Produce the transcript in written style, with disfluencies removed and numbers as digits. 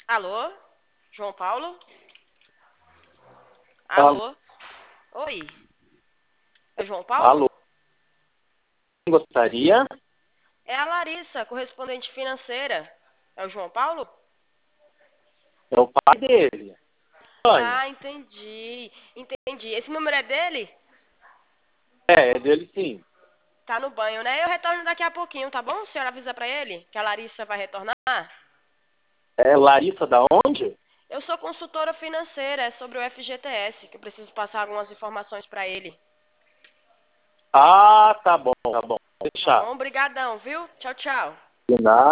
Alô? João Paulo? Alô, Alô? Oi, é o João Paulo? alô, gostaria? É a Larissa, correspondente financeira. É o João Paulo? É o pai dele. Oi. Ah, entendi. Entendi. Esse número é dele? É dele sim. Tá no banho, né? Eu retorno daqui a pouquinho, tá bom? A senhora avisa pra ele que a Larissa vai retornar? É Larissa da onde? Eu sou consultora financeira, é sobre o FGTS, que eu preciso passar algumas informações pra ele. Ah, tá bom, tá bom. Tá Deixar. bom? Obrigadão, viu? Tchau, tchau. De nada.